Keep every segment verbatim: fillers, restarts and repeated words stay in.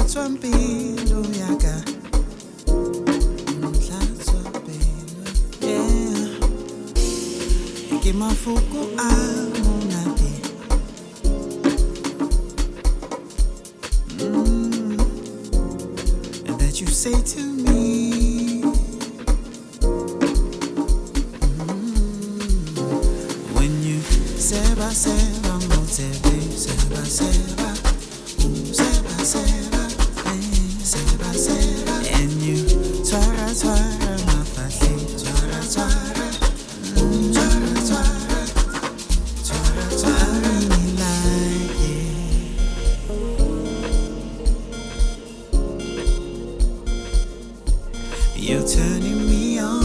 Mhlatswa mpilo yaka, mhlatswa mpilo, yeah. Ke mafoko a monate, mm, that you say to me. Seba, seba, motebe, seba, seba, ooh, seba, seba, eh, seba, seba. And you twara, twara, mafahle, twara, twara, mm, twara, twara, twara, twara, I really like it. You're turning me on.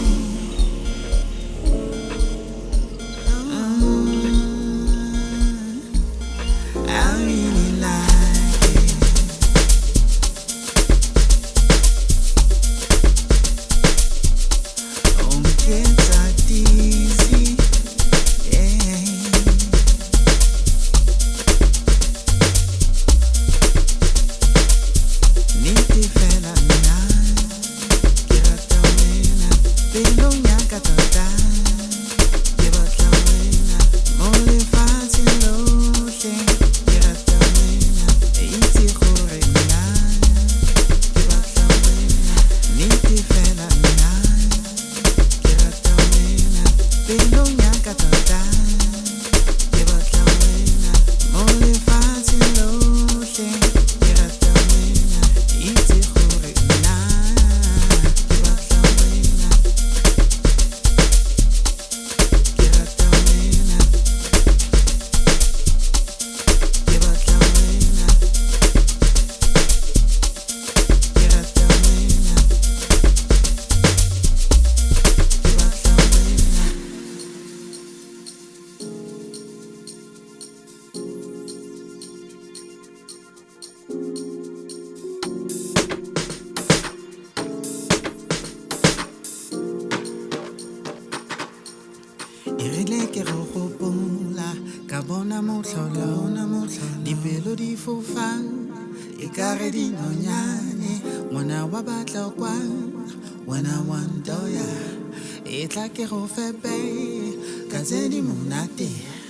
Irile ke go gopola ka bona motlholo na motlholo dipelo di fofang e kare dinonyane ngwana wa batla kwa wena wa ndoya e tla ke go fepe ka tse di monate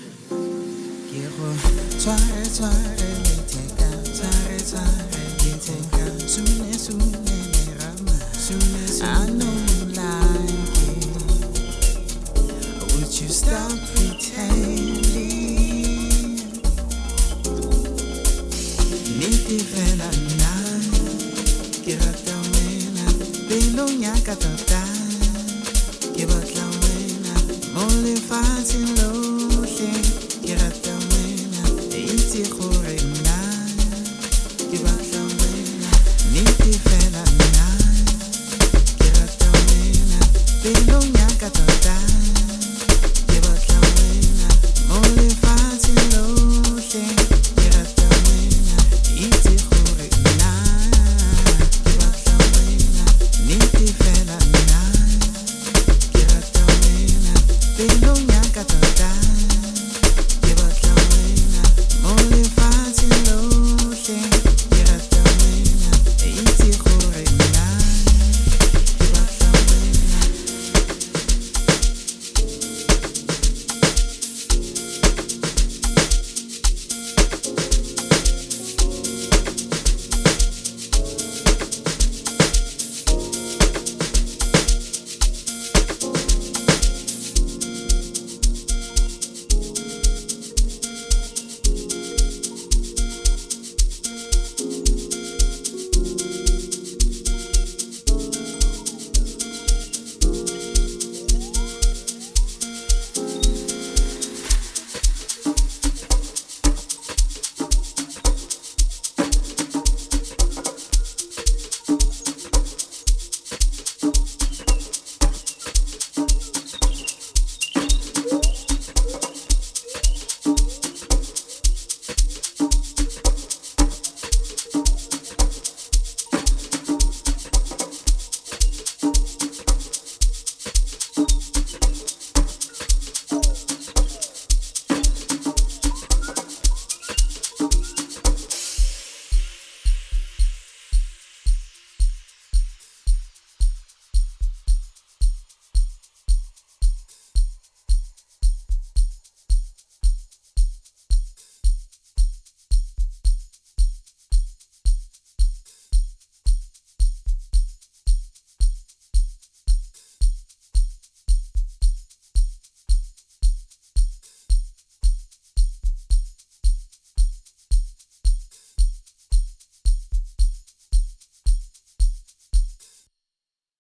ke go tshware tshware leteka tshware tshware leteka sune sune rama sune sune I know you like it. Would you stop pretending? Niti fela